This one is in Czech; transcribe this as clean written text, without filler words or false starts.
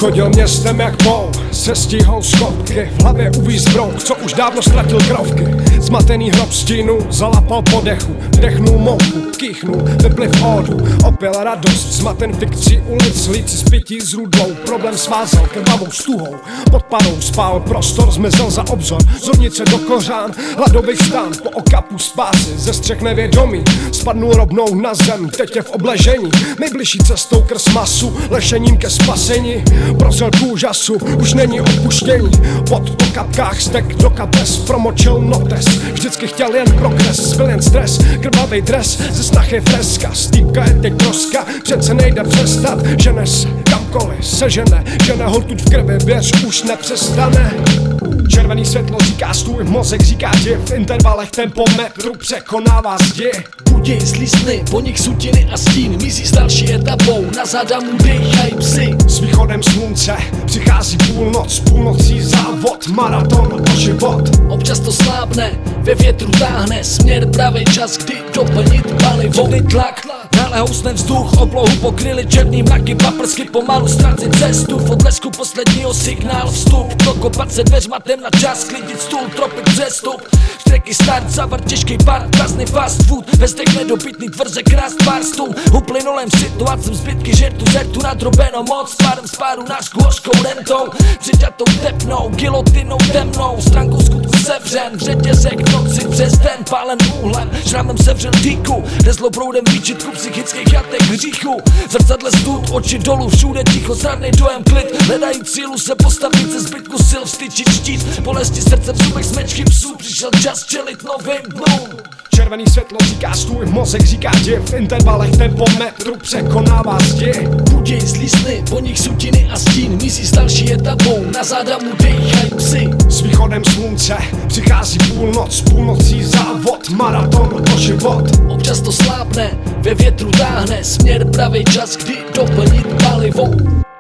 Chodil městem jak pou, se stihou skopky, v hlavě uvíz brouk, co už dávno ztratil krovky. Zmatený hrob stínu, zalapal po dechu, vdechnul mouchu, kýchnul, vypliv ódu, opěl radost, zmaten fikcí ulic, líci spití s rudou, problém svázel krvavou stuhou, pod parou spál prostor, zmizel za obzor, zovnice do kořán, hladových stán, po okapu spásy, ze střech nevědomí, spadnul rovnou na zem, teď je v obležení, nejbližší cestou krz masu, lešením ke spasení, prozřel k úžasu, už není odpuštění, po kapkách stek do kapes, promočil notes, vždycky chtěl jen progres, zbyl jen stres, krvavej dres, ze snah je freska, stýpka je teď troska, přece nejde přestat, žene se kamkoliv sežene, žene ho tuď v krvi, věř už nepřestane. Červený světlo říká stůj, mozek říká ti, v intervalech tempo metru překonává zdi. Budí zlý sny, po nich sutiny a stín, mizí s další etapou, na záda mu dejchají psy. S východem slunce přichází půlnoc, půlnocí závod, maraton o život. Občas to slábne, ve větru táhne směr, pravý čas, kdy doplnit palivo. Vodný tlak, náhle housne vzduch, oblohu pokryly černý mraky, paprsky pomalu ztrácet cestu, v odlesku posledního signál vstup, dokopat se dveřmatem na čas, klidit stůl, tropit přestup. Štreky start, zavar těžkej part, prázdný fast food, ve stech nedobytný tvrze krást pár stůl. Uplynulém situacím zbytky žertu, zertu nadrobeno moc, pádem spáru nášku hořkou rentou, přiťatou tepnou, gilotinou temnou, stránkou skutku sevřen, řetězek noci přes den, pálen úhlem, šrámem sevřel dýku, rezlo proudem výčitku psychických jatek hříchu. V zrcadle stud, oči dolů, všude ticho, zradnej dojem klid, hledají cílu se postavit ze zbytku sil, vstyčit štít, bolesti srdce v zubech smečky psů, přišel čas čelit novým dnům. Červený světlo říká stůj, mozek říká ti, v intervalech tempo metru překonává zdi. Budí zlý sny, po nich sutiny a stín, mizí s další etapou, na záda mu dejchají psy. S východem slunce přichází půlnoc, půlnocí závod, maraton o život. Občas to slábne, ve větru táhne směr, pravý čas, kdy doplnit palivo.